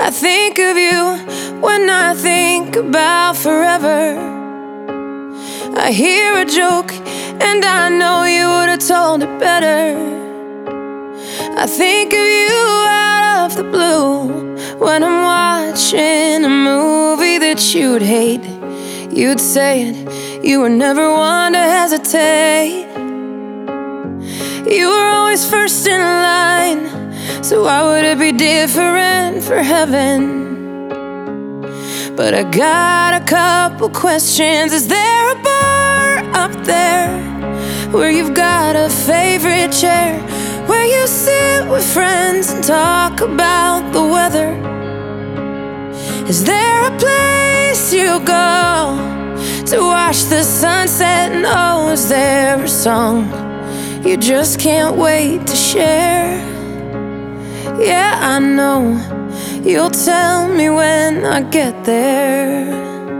I think of you when I think about forever. I hear a joke and I know you would have told it better. I think of you out of the blue when I'm watching a movie that you'd hate. You'd say it, you were never one to hesitate. You were always first in line, so why would it be different for heaven? But I got a couple questions. Is there a bar up there where you've got a favorite chair, where you sit with friends and talk about the weather? Is there a place you go to watch the sunset? And oh, is there a song you just can't wait to share? Yeah, I know you'll tell me when I get there.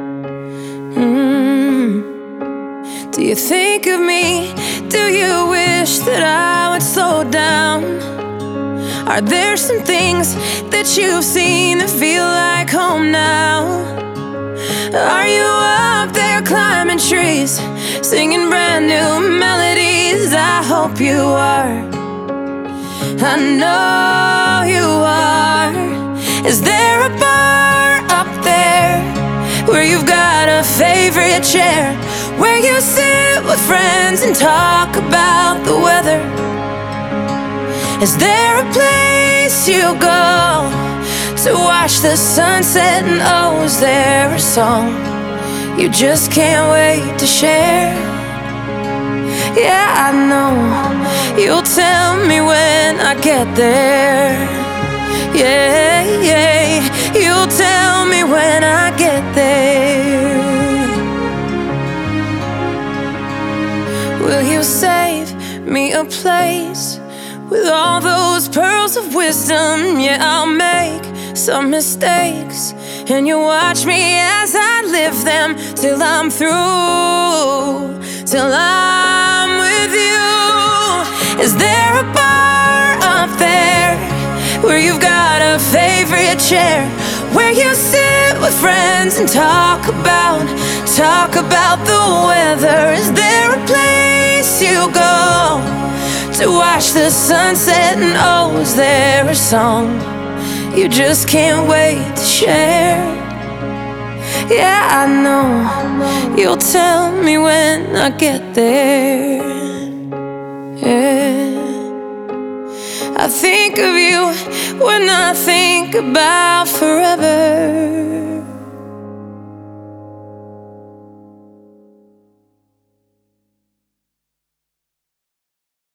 Do you think of me? Do you wish that I would slow down? Are there some things that you've seen that feel like home now? Are you up there climbing trees, singing brand new melodies? I hope you are. I know you are. Is there a bar up there where you've got a favorite chair, where you sit with friends and talk about the weather? Is there a place you go to watch the sunset? And oh, is there a song you just can't wait to share? Yeah, I know you'll tell me when I get there. Yeah, yeah, you'll tell me when I get there. Will you save me a place with all those pearls of wisdom? Yeah, I'll make some mistakes, and you watch me as I live them till I'm through, till I'm with you. Is there a bar up there where you've got a favorite chair, where you sit with friends and talk about the weather? Is there a place you go to watch the sunset? And oh, is there a song you just can't wait to share? Yeah, I know you'll tell me when I get there. Yeah, I think of you when I think about forever.